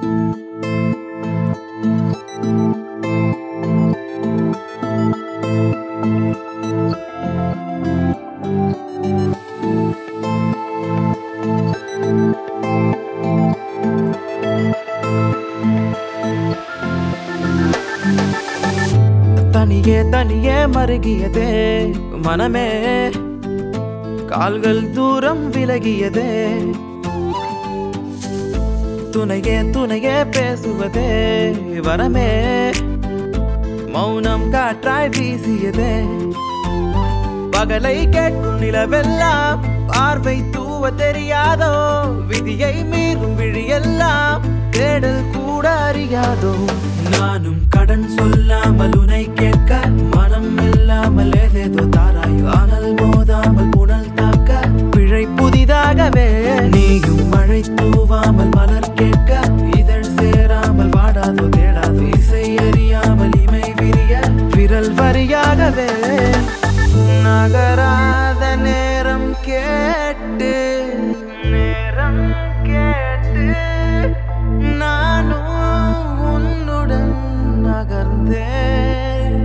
தனியே தனியே மருகியதே மனமே, கால்கள் தூரம் விலகியதே. துணையே துணையே பேசுவதே வரமே, மௌனம் காற்றாய் வீசியதே. பகலை கேட்கும் நிலவெல்லாம் பார்வை தூவ தெரியாதோ, விதியை மீறும் விழியெல்லாம் தேடல் கூட அறியாதோ. நானும் கடன் சொல்லாமல் உனை கேட்க, மனம் இல்லாமல் ஏதேதோ தாராயோ. ஆனால் மோதாமல் புனல் தாக்க பிழை புதிதாகவே. நீயும் மழை தூவாமல் மலர் கேட்க, இதழ் சேராமல் வாடாதோ தேடாதோ. இசை அறியாமல் இமை விரிய விரல் வரியாகவே. நகராத நேரம் கேட்டு நானும் உன்னுடன் நகர்ந்தேன்.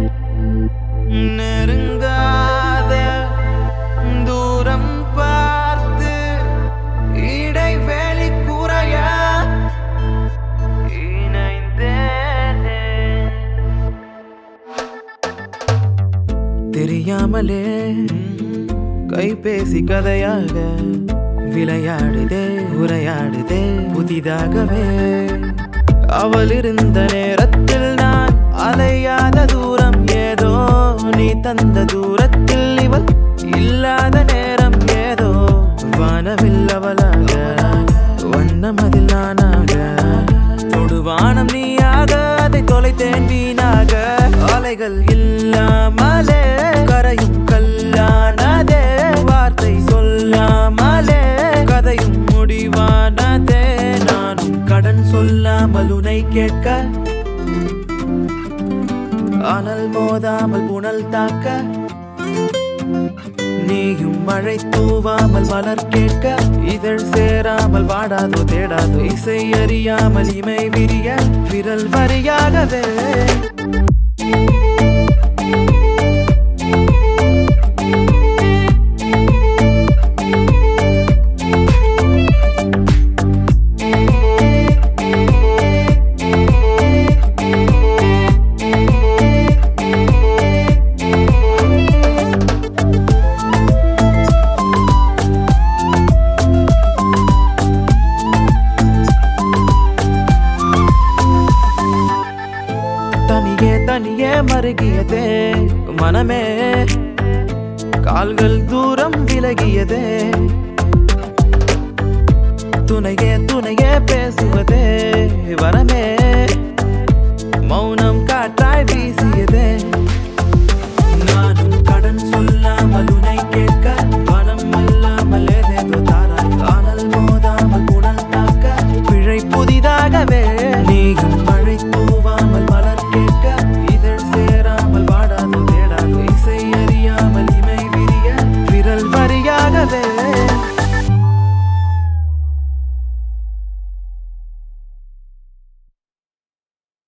நெருங்காத தூரம் பார்த்து இடைவெளி குறைய இணைந்தேனே. தெரியாமலே கைபேசி கதையாக விளையாடுதே உரையாடுதே புதிதாகவே. அவள் இருந்த நேரத்தில் நான் அலையாத தூரம் ஏதோ, நீ தந்த தூரத்தில் இவள் இல்லாத நேரம் ஏதோ. வானவில் அவளாக வண்ணமதில் நானாக, தொடுவானம் நீயாக அதை தொலைத்தேன் வீணாக. அலைகள் இல்லாமலே கரையும் கல்லானதே, வார்த்தை சொல்லாமலே கதையும் முடிவானதே. நானும் கடன் சொல்லாமல் உனை கேட்க, ஆனால் மோதாமல் புனல் தாக்க. நீயும் மழை தூவாமல் மலர் கேட்க, இதழ் சேராமல் வாடாதோ தேடாதோ. இசை அறியாமல் இமை விரிய விரல் வரியாகவே. தனியே தனியே மருகியதே மனமே, கால்கள் தூரம் விலகியதே. துணையே துணையே பேசுவதே வரமே,